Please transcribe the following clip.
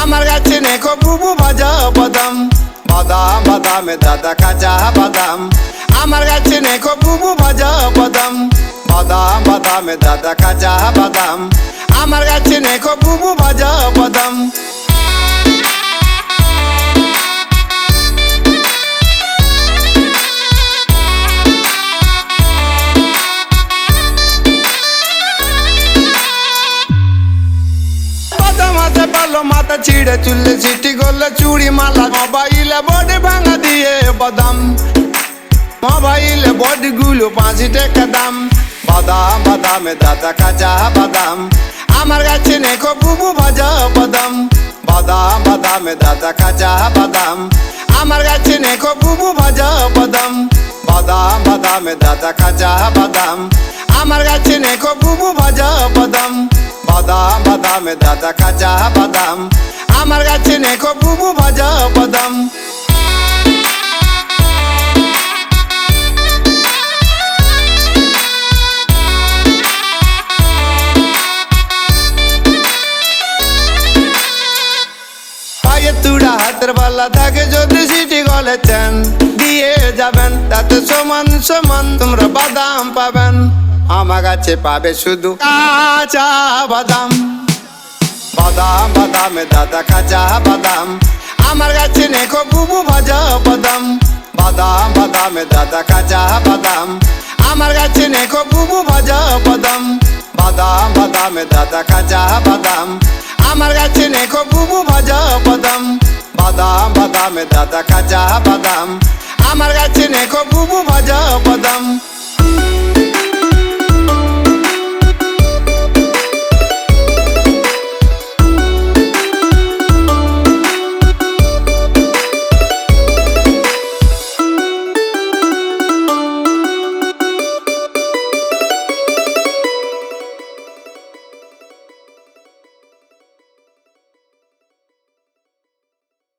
আমার গাছে নেখো বুবু ভাজা বাদাম, বাদাম বাদামে দাদা কাঁচা বাদাম। আমার গাছে নেখো বুবু ভাজা বাদাম, বাদাম বাদামে দাদা কাঁচা বাদাম। আমার গাছে নেখো বুবু ভাজা বাদাম। মাথা ছিঁড়ে চুলে সিটি করলে চুড়ি মালা, মোবাইলে বডি ভাঙা দিয়ে বাদাম, মোবাইলে বডি গুলো 5 টাকা দাম। বাদাম বাদামে দাদা কাঁচা বাদাম। আমার গাছে নেখো বুবু ভাজা বাদাম, বাদাম বাদামে দাদা কাঁচা বাদাম। আমার গাছে নেখো বুবু ভাজা বাদাম, বাদাম বাদামে দাদা কাঁচা বাদাম। আমার গাছে নেখো বুবু ভাজা বাদাম, বাদাম বাদামে দাদা কাঁচা বাদাম। আমার গাছে নেখো বুবু ভাজা বাদাম। পায়ে তুড়া হাতের বালা থাকে যদি সিটি গলে চেন দিয়ে যাবেন, তাতে সমান সমান তোমরা বাদাম পাবেন। আমার গাছে পাবে শুধু কাঁচা বাদাম, বাদাম বাদামে দাদা কাঁচা বাদাম। আমার গাছে নেখো বুবু ভাজা বাদাম, বাদাম বাদামে দাদা কাঁচা বাদাম। আমার গাছে নেখো বুবু ভাজা বাদাম, বাদাম বাদামে দাদা কাঁচা বাদাম। আমার গাছে নেখো বুবু ভাজা বাদাম, বাদাম বাদামে দাদা কাঁচা বাদাম। আমার গাছে নেখো বুবু ভাজা বাদাম।